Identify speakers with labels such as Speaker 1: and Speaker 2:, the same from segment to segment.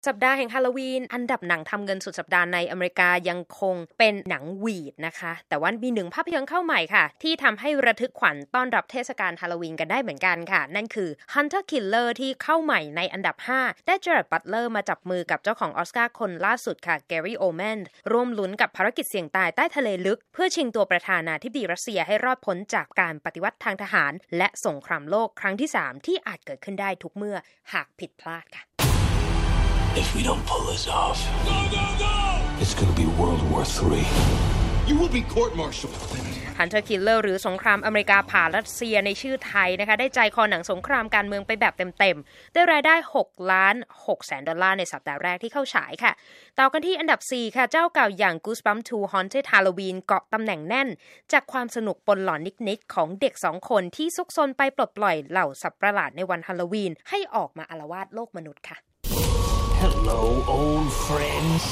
Speaker 1: สัปดาห์แห่งฮาโลวีนอันดับหนังทำเงินสุดสัปดาห์ในอเมริกายังคงเป็นหนังวีดนะคะแต่ว่ามีหนึ่งภาพยนตร์เข้าใหม่ค่ะที่ทำให้ระทึกขวัญต้อนรับเทศกาลฮาโลวีนกันได้เหมือนกันค่ะนั่นคือ Hunter Killer ที่เข้าใหม่ในอันดับ5ได้เจอร์ด บัตเลอร์มาจับมือกับเจ้าของออสการ์คนล่าสุดค่ะ Gary Oldman ร่วมลุ้นกับภารกิจเสี่ยงตายใต้ทะเลลึกเพื่อชิงตัวประธานาธิบดีรัสเซียให้รอดพ้นจากการปฏิวัติทางทหารและสงครามโลกครั้งที่3ที่อาจเกิดขึ้นได้ทุกเมื่อหากผิดพลาดค่ะ
Speaker 2: If we don't pull this off, it's going to be World War III. You will be court-martialed.
Speaker 1: Hunter Killer หรือสงครามอเมริกาผ่ารัสเซียในชื่อไทยนะคะได้ใจคอหนังสงครามการเมืองไปแบบเต็มๆได้รายได้$6,600,000ในสัปดาห์แรกที่เข้าฉายค่ะต่อกันที่อันดับ4ค่ะเจ้าเก่าอย่าง Goosebumps 2 Haunted Halloween เกาะตำแหน่งแน่นจากความสนุกปนหลอนนิดๆของเด็ก2คนที่ซุกซนไปปลดปล่อยเหล่าสัตว์ประหลาดในวันฮาโลวีนให้ออกมาอาละวาดโลกมนุษย์ค่ะ
Speaker 2: Hello, old friends.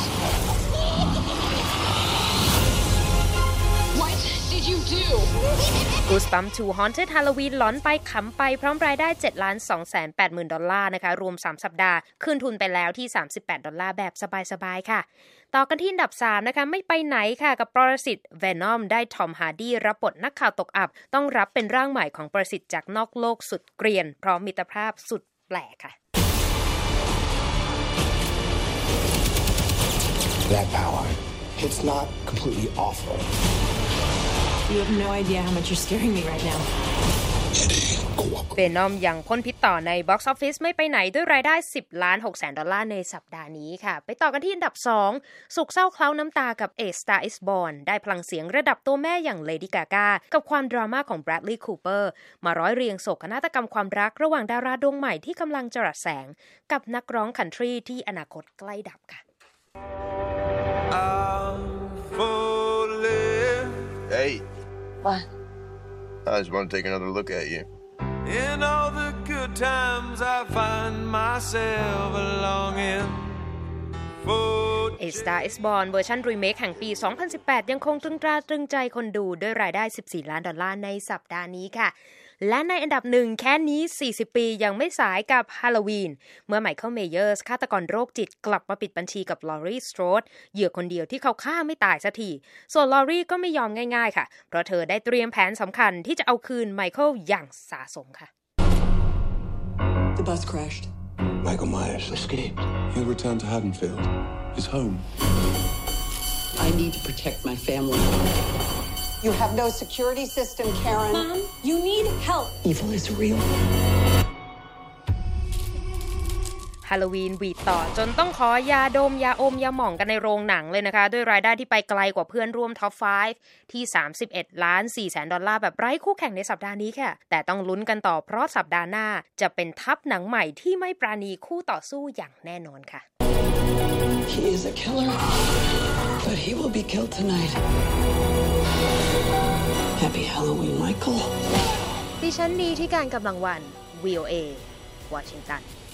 Speaker 3: What did you do?
Speaker 1: Goosebumps 2 Haunted Halloween หลอนไปขำไปพร้อมรายได้$7,280,000นะคะรวม3สัปดาห์คืนทุนไปแล้วที่$38แบบสบายๆค่ะต่อกันที่อันดับ3นะคะไม่ไปไหนค่ะกับปรสิต Venom ได้ทอมฮาร์ดี้รับบทนักข่าวตกอับต้องรับเป็นร่างใหม่ของปรสิตจากนอกโลกสุดเกรียนพร้อมมิตรภาพสุดแปลกค่ะ
Speaker 2: That power, it's not completely awful.
Speaker 3: You have no idea how much you're scaring me right now.
Speaker 1: Venom ยังพ่นพิษต่อใน Box Office ไม่ไปไหนด้วยรายได้$10,600,000ในสัปดาห์นี้ค่ะไปต่อกันที่อันดับ2สุขเศร้าเคล้าน้ำตากับ A Star is Born ได้พลังเสียงระดับตัวแม่อย่าง Lady Gaga กับความดราม่าของ Bradley Cooper มาร้อยเรียงโศกนาฏกรรมความรักระหว่างดาราดวงใหม่ที่กำลังจรัสแสงกับนักร้องคันทรีที่อนาคตใกล้ดับค่ะ
Speaker 4: Hey.
Speaker 3: What?
Speaker 4: I just want to take another look at you.
Speaker 5: In all the good times I find myself longing for
Speaker 1: A Star is Born เวอร์ชันรีเมคแห่งปี 2018 ยังคงตรึงตราตรึงใจคนดูด้วยรายได้$14 ล้านในสัปดาห์นี้ค่ะและในอันดับ1แค่นี้40ปียังไม่สายกับฮาโลวีนเมื่อไมเคิลเมเยอร์สฆาตกรโรคจิตกลับมาปิดบัญชีกับลอรีสโตรดเหยื่อคนเดียวที่เขาฆ่าไม่ตายสักทีส่วนลอรีก็ไม่ยอมง่ายๆค่ะเพราะเธอได้เตรียมแผนสำคัญที่จะเอาคืนไมเคิลอย่างสาสมค่ะ
Speaker 3: The bus crashed.
Speaker 4: Michael Myers escaped.
Speaker 6: He'll return to Haddonfield, his home.
Speaker 7: I need to protect my family.
Speaker 8: You have no security system, Karen.
Speaker 3: Mom, you need help.
Speaker 7: Evil is real.
Speaker 1: ฮาโลวีนวีดต่อจนต้องขอยาดมยาอมยาหม่องกันในโรงหนังเลยนะคะด้วยรายได้ที่ไปไกลกว่าเพื่อนร่วมท็อป5ที่$31,400,000แบบไร้คู่แข่งในสัปดาห์นี้ค่ะแต่ต้องลุ้นกันต่อเพราะสัปดาห์หน้าจะเป็นทัพหนังใหม่ที่ไม่ปราณีคู่ต่อสู้อย่างแน่นอนค่ะ
Speaker 7: He is a killer, but he will be killed tonight. Happy Halloween, Michael.
Speaker 1: ดิฉันดีที่การกำลังวัน VOA วอชิงตัน